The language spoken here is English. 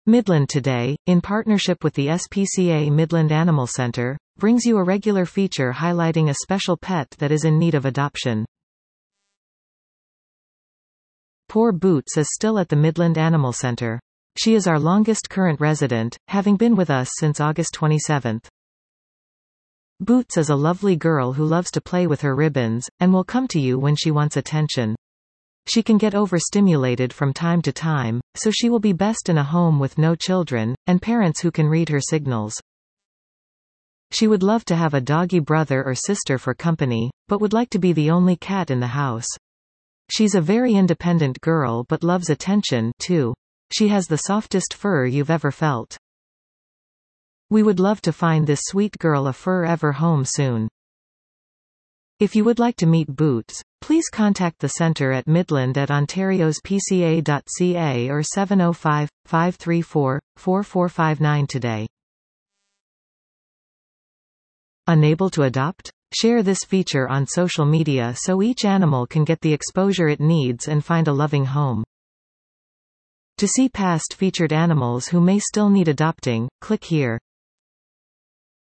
Midland Today, in partnership with the SPCA Midland Animal Center, brings you a regular feature highlighting a special pet that is in need of adoption. Poor Boots is still at the Midland Animal Center. She is our longest current resident, having been with us since August 27. Boots is a lovely girl who loves to play with her ribbons, and will come to you when she wants attention. She can get overstimulated from time to time, so she will be best in a home with no children, and parents who can read her signals. She would love to have a doggy brother or sister for company, but would like to be the only cat in the house. She's a very independent girl but loves attention, too. She has the softest fur you've ever felt. We would love to find this sweet girl a forever home soon. If you would like to meet Boots, please contact the Centre at Midland at ontariospca.ca or 705-534-4459 today. Unable to adopt? Share this feature on social media so each animal can get the exposure it needs and find a loving home. To see past featured animals who may still need adopting, click here.